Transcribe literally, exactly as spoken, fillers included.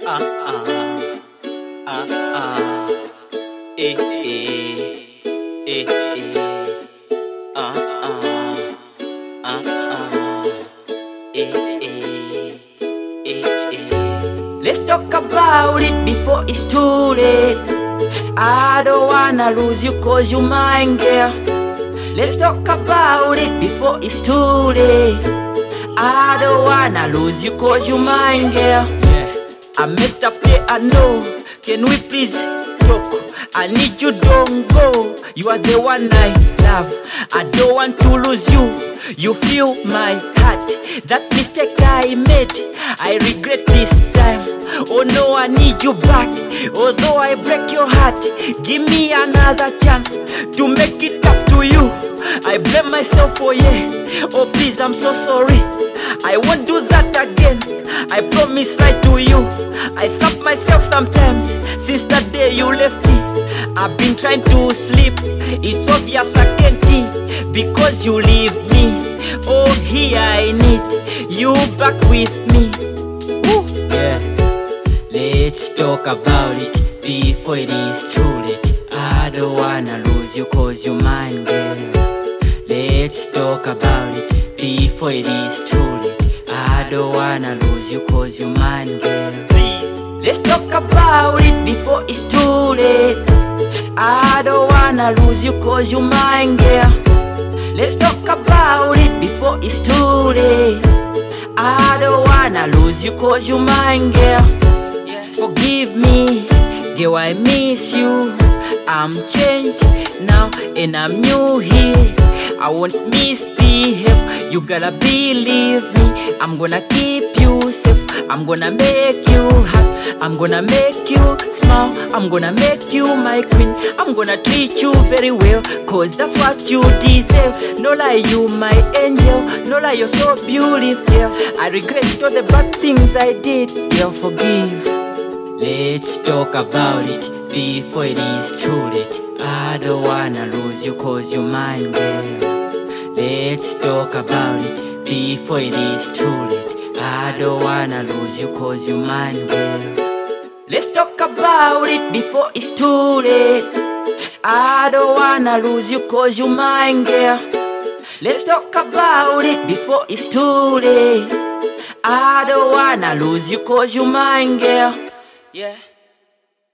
ah ah ah ah eh eh eh eh ah ah ah ah eh eh eh eh. Let's talk about it before it's too late. I don't wanna lose you cause you mine, girl. Let's talk about it before it's too late. I don't wanna lose you cause you mine, girl. Yeah. I messed up, yeah, I know. Can we please talk? I need you, don't go. You are the one I love. I don't want to lose you. You feel my heart. That mistake I made, I regret this time. Oh no, I need you back. Although I break your heart, give me another chance to make it up to you. I blame myself for yeah. Oh please, I'm so sorry. I won't do that again. I promise right to you. I slap myself sometimes since that day you left me. I've been trying to sleep. It's obvious I can't eat because you leave me. Oh, here I need you back with me. Woo. Yeah. Let's talk about it before it is too late. I don't wanna lose you cause you're mine, girl. Let's talk about it before it is too late. I don't wanna lose you cause you're mine, girl. Please, let's talk about it before it's too late. I don't wanna lose you cause you're mine, girl. Let's talk about it before it's too late. I don't wanna lose you cause you're mine, girl. Forgive me, girl, I miss you. I'm changed now and I'm new here. I won't misbehave, you gotta believe me. I'm gonna keep you safe, I'm gonna make you happy, I'm gonna make you smile, I'm gonna make you my queen. I'm gonna treat you very well, cause that's what you deserve. No lie, you my angel, no lie, you're so beautiful, girl. I regret all the bad things I did, girl, forgive. Let's talk about it before it is too late. I don't wanna lose you cause you're mine, girl. Let's talk about it before it is too late. I don't wanna lose you cause you're mine, girl. Let's talk about it before it's too late. I don't wanna lose you cause you're mine, girl. Let's talk about it before it's too late. I don't wanna lose you cause you're mine, girl. Yeah.